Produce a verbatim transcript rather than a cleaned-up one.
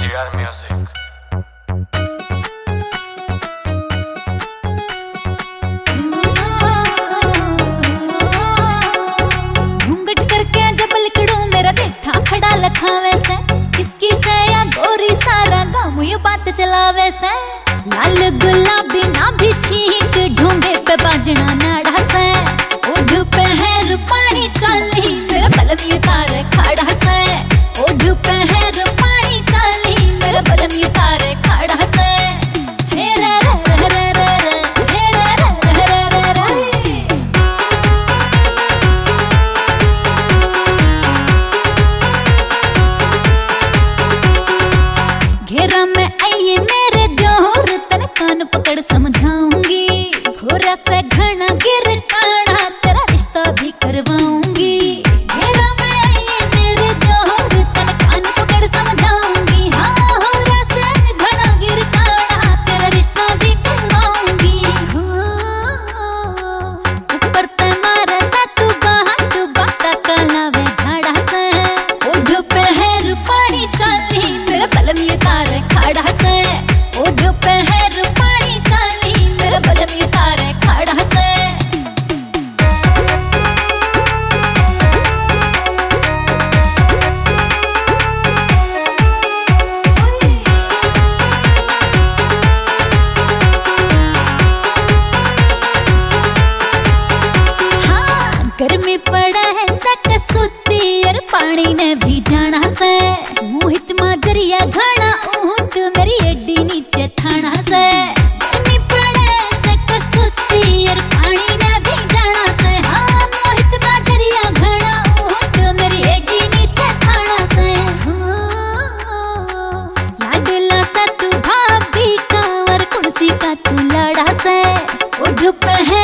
जी R music. घूंघट करके जब लिकड़ू मेरा देखा खड़ा लखावे से, किसकी से या गोरी सारा गाँव ये बात चलावे से। लाल गुलाबी ना भी छींक ढूंढे पे बाजना नाड़ा से, ओढ़ पे है रूपानी चाली मेरा बलम ये तारे खड़ा से। ओढ़ पे है रूपानी चाली मेरा बलम ये तारे खड़ा से। हे रे रे रे रे रे, हे रे रे रे रे रे। घेरा में आइए मेरे जोर, तन कान पकड़ समझाऊंगी। हो रहा घना गिर काढ़ा तेरा रिश्ता भी करवाऊंगी। घेरा में आइए मेरे जोर, तन कान पकड़ समझाऊंगी। हाँ हो रहा घना गिर काढ़ा तेरा रिश्ता भी करवाऊंगी। ऊपर ते मारे सा तू बाहा तू बाता कलावे झाड़ा से। ओढ़ पे है रूपानी चाली मेरा बलम ये तारे खड़ा से। ओढ़ पे है रूपानी चाली मेरा बलम ये तारे खड़ा से। हाँ गर्मी पड़ा है सक सुती और पानी ने भी जाना से। मोहित माजरिया घना ऊंट मेरी एडी नीचे थाना से। गर्मी पड़ा है सक सुती और पानी ने भी जाना से। हाँ मोहित माजरिया घना ऊंट मेरी एडी नीचे थाना से। लाडला सा तू भाभी का और कुर्सी का तू लाड़ा से। ओढ़ पे है